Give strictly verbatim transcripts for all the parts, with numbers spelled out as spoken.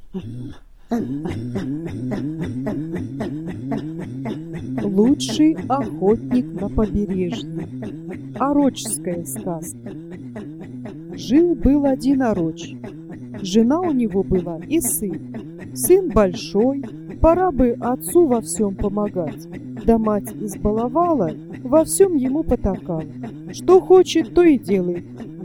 Лучший охотник на побережье. Орочская сказка. Жил-был один ороч. Жена у него была и сын. Сын большой, пора бы отцу во всем помогать. Да мать избаловала, во всем ему потакала. Что хочет, то и делает.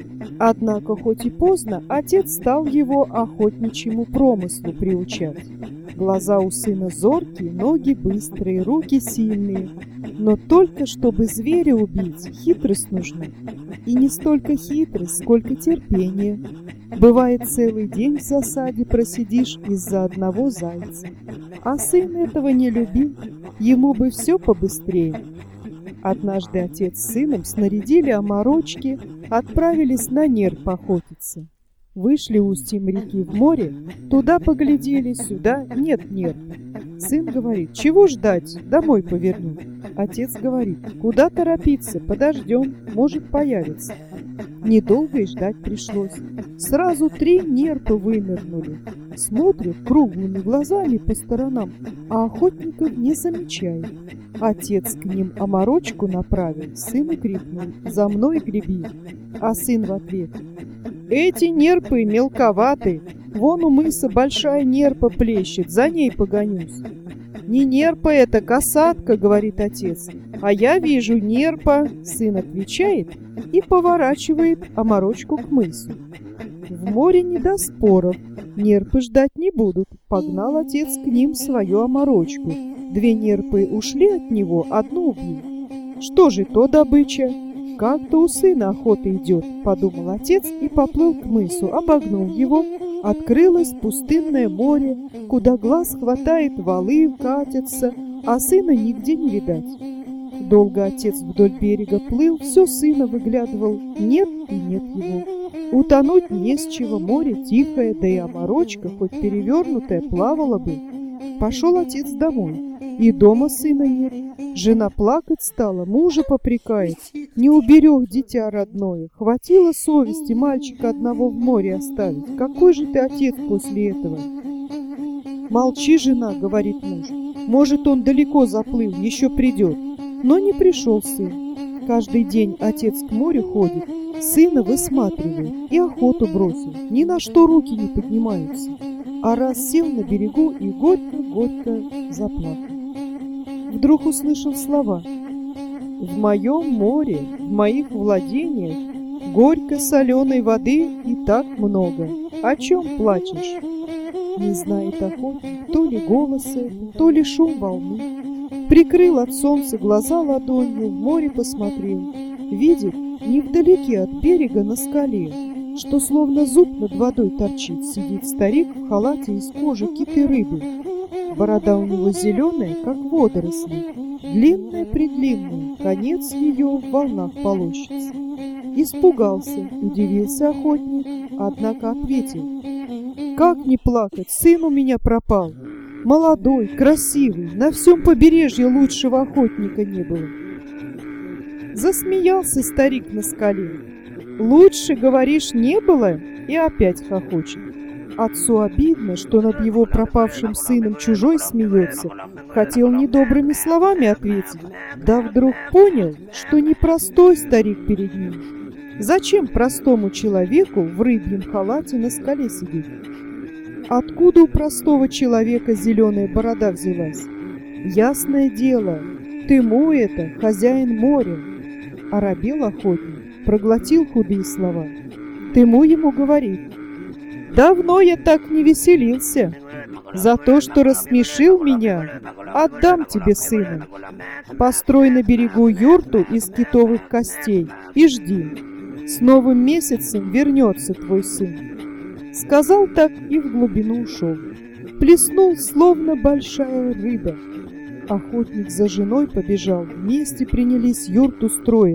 Однако, хоть и поздно, отец стал его охотничьему промыслу приучать. Глаза у сына зоркие, ноги быстрые, руки сильные. Но только чтобы зверя убить, хитрость нужна. И не столько хитрость, сколько терпение. Бывает, целый день в засаде просидишь из-за одного зайца. А сын этого не любил, ему бы все побыстрее. Однажды отец с сыном снарядили оморочки, отправились на нерп охотиться. Вышли устьем реки в море, туда поглядели, сюда нет нерп. Сын говорит: чего ждать, домой поверну. Отец говорит: куда торопиться, подождем, может появится. Недолго и ждать пришлось. Сразу три нерпа вынырнули. Смотрят круглыми глазами по сторонам, а охотников не замечают. Отец к ним оморочку направил, сыну крикнул: за мной греби. А сын в ответ: эти нерпы мелковаты, вон у мыса большая нерпа плещет, за ней погонюсь. Не нерпа это, касатка, говорит отец, а я вижу нерпа. Сын отвечает и поворачивает оморочку к мысу. В море не до споров, нерпы ждать не будут. Погнал отец к ним свою оморочку. Две нерпы ушли от него, одну убил. Что же то добыча? Как-то у сына охота идет, подумал отец и поплыл к мысу, обогнул его. Открылось пустынное море, куда глаз хватает, валы катятся, а сына нигде не видать. Долго отец вдоль берега плыл, все сына выглядывал, нет и нет его. Утонуть не с чего, море тихое, да и оморочка, хоть перевернутая, плавала бы. Пошел отец домой, и дома сына нет. Жена плакать стала, мужа попрекает: не уберег дитя родное, хватило совести мальчика одного в море оставить. Какой же ты отец после этого? Молчи, жена, говорит муж, может, он далеко заплыл, еще придет. Но не пришел сын. Каждый день отец к морю ходит, сына высматривает и охоту бросил, ни на что руки не поднимаются. А раз сел на берегу и горько-горько заплакал. Вдруг услышал слова: в моем море, в моих владениях горько-соленой воды и так много. О чем плачешь? Не знает охотник, то ли голос это, то ли шум волны. Прикрыл от солнца глаза ладонью, в море посмотрел. Видит, невдалеке от берега на скале, что словно зуб над водой торчит, сидит старик в халате из кожи киты рыбы. Борода у него зеленая, как водоросли, длинная-предлинная, конец ее в волнах полощется. Испугался, удивился охотник, однако ответил: как не плакать, сын у меня пропал. Молодой, красивый, на всем побережье лучшего охотника не было. Засмеялся старик на скале. Лучше, говоришь, не было? И опять хохочет. Отцу обидно, что над его пропавшим сыном чужой смеется. Хотел недобрыми словами ответить, да вдруг понял, что непростой старик перед ним. Зачем простому человеку в рыбьем халате на скале сидеть? Откуда у простого человека зеленая борода взялась? Ясное дело, ты мой это, хозяин моря. Оробел охотник, проглотил худые слова. Тыму ему говорит: давно я так не веселился. За то, что рассмешил меня, отдам тебе сына. Построй на берегу юрту из китовых костей и жди. С новым месяцем вернется твой сын. Сказал так и в глубину ушел. Плеснул, словно большая рыба. Охотник за женой побежал, вместе принялись юрту строить.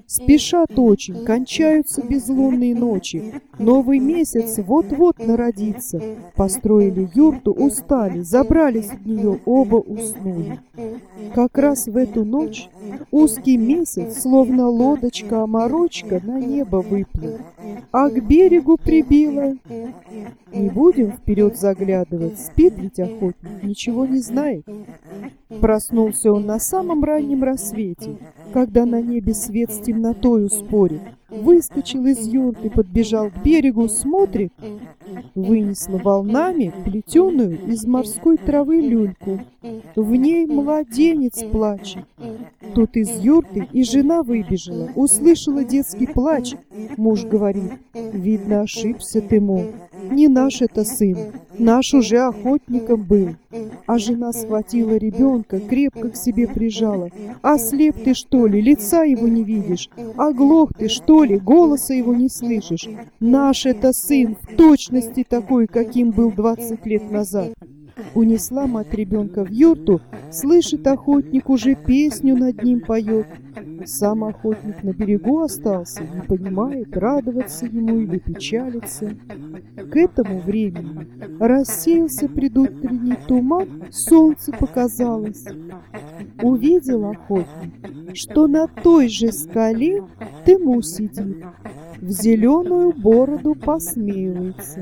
Спешат очень, кончаются безлунные ночи. Новый месяц вот-вот народится. Построили юрту, устали, забрались в нее, оба уснули. Как раз в эту ночь узкий месяц, словно лодочка-оморочка, на небо выплыл, а к берегу прибило. Не будем вперед заглядывать, спит ведь охотник, ничего не знает. Проснулся он на самом раннем рассвете, когда на небе свет с темнотою спорит. Выскочил из юрты, подбежал к берегу, смотрит, вынесла волнами плетеную из морской травы люльку. В ней младенец плачет. Тут из юрты и жена выбежала, услышала детский плач. Муж говорит: видно, ошибся ты, мол, не наш это сын, наш уже охотником был. А жена схватила ребенка, крепко к себе прижала. Ослеп ты, что ли, лица его не видишь? Оглох ты, что ли, голоса его не слышишь? Наш это сын, в точности такой, каким был двадцать лет назад. Унесла мать ребенка в юрту, слышит, охотник уже песню над ним поет. Сам охотник на берегу остался, не понимает, радоваться ему или печалиться. К этому времени рассеялся предутренний туман, солнце показалось. Увидел охотник, что на той же скале Тыму сидит, в зеленую бороду посмеивается.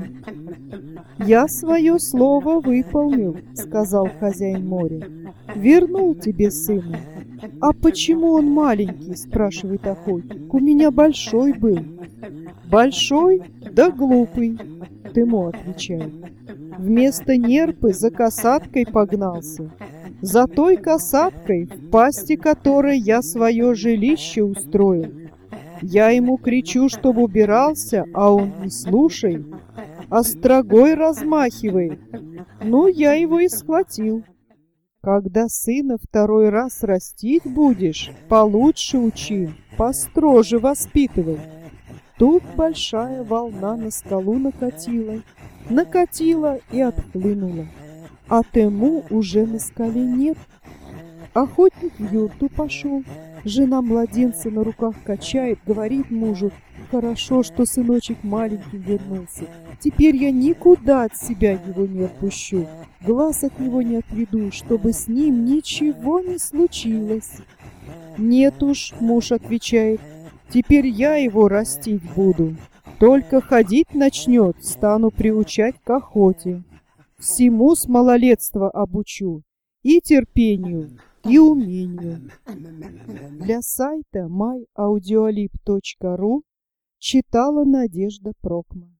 «Я свое слово выполнил», — сказал хозяин моря. «Вернул тебе сына». «А почему он маленький?» — спрашивает охотник. «У меня большой был». «Большой, да глупый», — Тыму отвечает. «Вместо нерпы за касаткой погнался. За той касаткой, в пасти которой я свое жилище устроил. Я ему кричу, чтоб убирался, а он не слушает, острогой размахивает. Ну, я его и схватил. Когда сына второй раз растить будешь, получше учи, построже воспитывай». Тут большая волна на скалу накатила, накатила и отхлынула. А Тыму уже на скале нет. Охотник в юрту пошел. Жена младенца на руках качает, говорит мужу: «Хорошо, что сыночек маленький вернулся. Теперь я никуда от себя его не отпущу, глаз от него не отведу, чтобы с ним ничего не случилось». «Нет уж», — муж отвечает, — «теперь я его растить буду. Только ходить начнет, стану приучать к охоте. Всему с малолетства обучу, и терпению, и умению». Для сайта май аудиолиб точка ру читала Надежда Прокма.